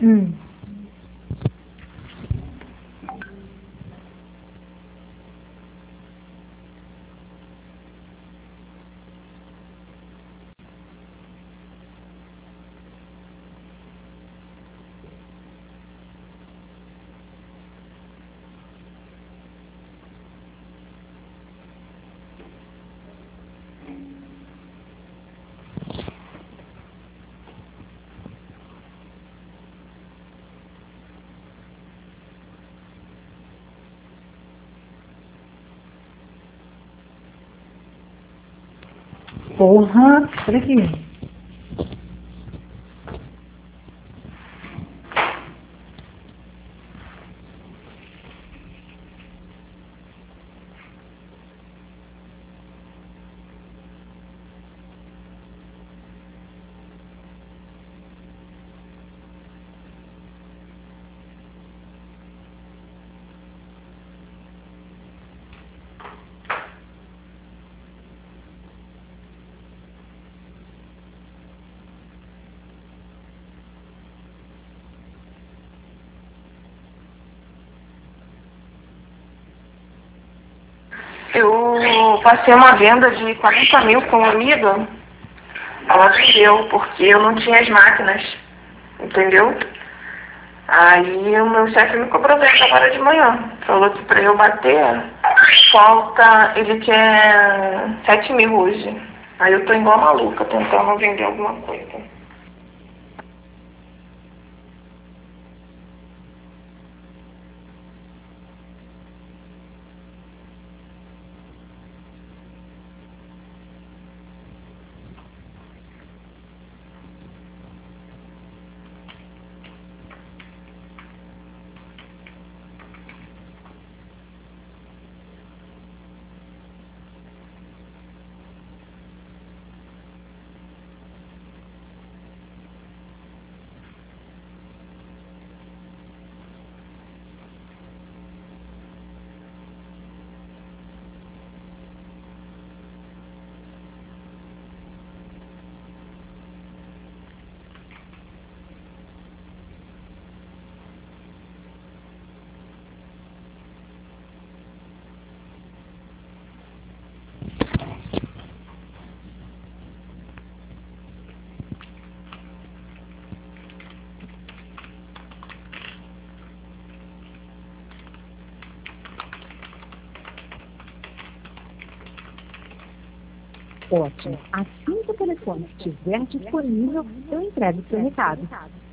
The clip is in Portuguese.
Hum. Porra, olha aqui. Eu passei uma venda de 40 mil com uma amiga. Ela vendeu, porque eu não tinha as máquinas, entendeu? Aí o meu chefe me cobrou venda agora de manhã. Falou que pra eu bater, ele quer 7 mil hoje. Aí eu tô igual maluca, tentando vender alguma coisa. Ótimo. Assim que o telefone estiver disponível, eu entrego o seu recado.